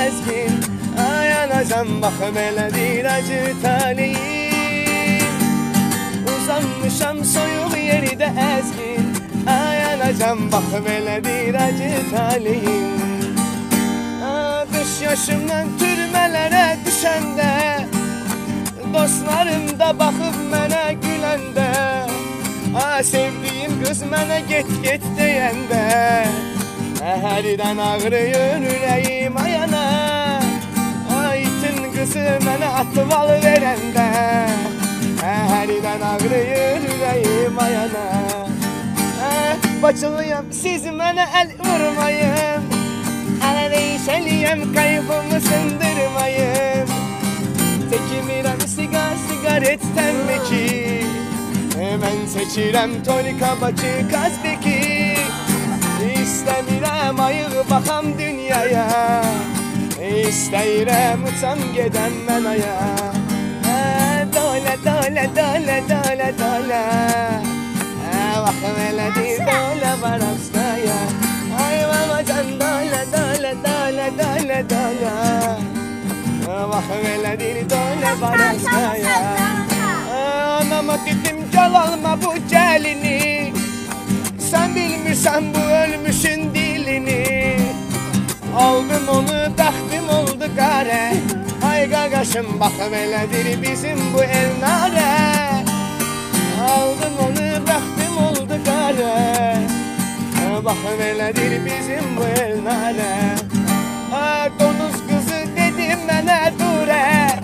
əzgin. Ay anacan baxım elədir acı taleyim. Uzanmışam soyuq yeridə əzgin. Ay anacan baxım elədir acı taleyim. Dış yaşımdan türmələrə düşəndə, dostlarım da baxıb mənə güləndə, sevdiyim qız mənə get get deyəndə, hərdən ağrıyır ürəyim ayana. İtin qızı mənə atval verəndə, hərdən ağrıyır ürəyim ayana. Bacılıyam siz mənə əl vurmayın, ələ değişəliyəm qayğımı sındırmayın. Çekimirəm sigaretdən ki, mən seçirəm tonika bakı kazbeki. İstəmirəm ayıq baxam dünyaya, İstəyirəm uçam gedəm mən aya. Dolə dolə dolə dolə dolə, baxım elədir dolə var astaya. Ay mamacan dolə dolə dolə dolə dolə, baxım elədir dolə var astaya. Anama dedim gel alma bu gəlini, sən bilmirsən bu ölmüşün dilini. Aldım onu bəxtim oldu qare, ay qaqaşım baxım elədir bizim bu el nare. Aldım onu bəxtim oldu qare, baxım elədir bizim bu el nare. Donuz qızı dedim mənə durə,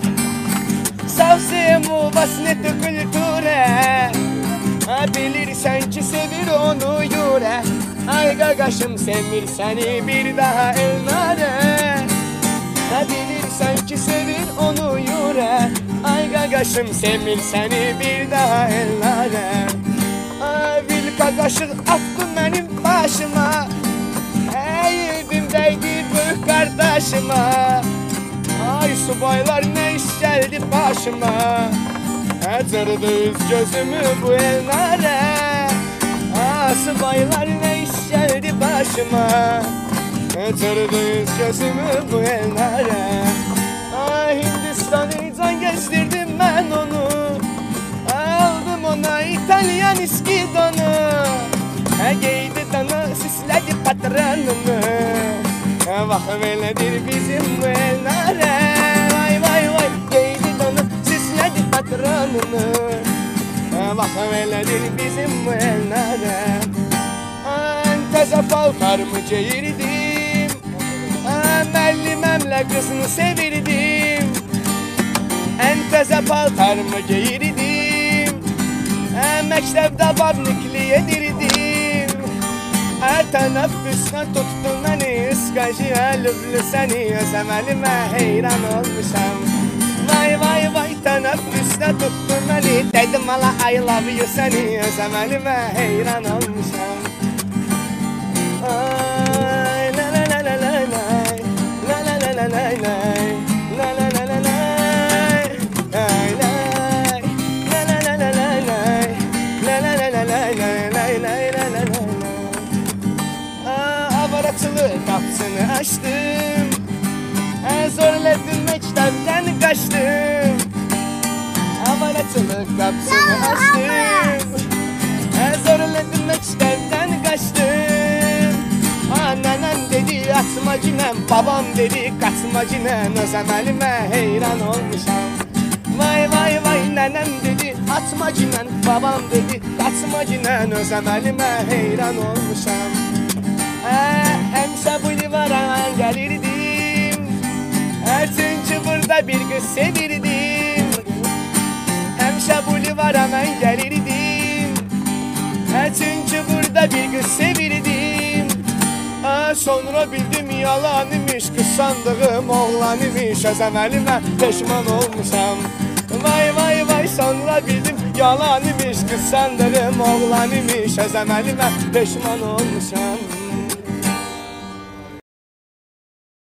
savsım u vas neti kulture. Bilirsən ki sevir onu yüre, ay qaqaşım sevmir səni bir daha elnare. Bilirsən ki sevir onu yüre, ay qaqaşım sevmir səni bir daha elnare. Bil qaqaşıq attı mənim başıma, əyirdim dəydi böyük qardaşıma. Ay subaylar nə iş gəldi başıma, cırdı üz gözümü bu elnare. Subaylar nə iş gəldi başıma, cırdı üz gözümü bu elnare. Hindistan'ı can geçtirdim mən onu, aldım ona İtalyan iskidonu. Geydi dana süslədi patronunu, baxım elədir bizim bu elnare. Vay vay vay, geydi dana süslədi patronunu, baxım elədir bizim bu elnare. Təzə paltarımı geyirdim, müəlliməmlə qızını sevirdim. Ən təzə paltarımı geyirdim, məktəbdə babnikli edirdim. Tənəffüsdə tutdu məni ıskacı əlüblü səni, özəm əlimə heyran olmuşam. Vay vay vay, tənəffüsdə tutdu məni, dedim ala I love you səni, özəm əlimə heyran olmuşam. Ay la la la la la la, la la la la la la, la la la la la, ay la, la la la la la la, la la la la la la, la la la la la. Avaratçılıq qapısını açdım, zorladım məktəbdən qaçdım. Avaratçılıq qapısını açdım, zorladım məktəbdən qaçdım. Nənəm dedi açma cinəm, babam dedi qaçma cinəm, özəm əlimə heyran olmuşam. Vay vay vay, nənəm dedi açma cinəm, babam dedi qaçma cinəm, özəm əlimə heyran olmuşam. Həmişə bu livara gəlirdim, çünki burada bir qız sevirdim. Həmişə bu livara mən gəlirdim, çünki burada bir qız sevirdim. Sonra bildim yalan imiş, qız sandığım oğlan imiş, özəm əlimə peşman olmuşam. Vay vay vay, sonra bildim yalan imiş, qız sandığım oğlan imiş, özəm əlimə peşman olmuşam.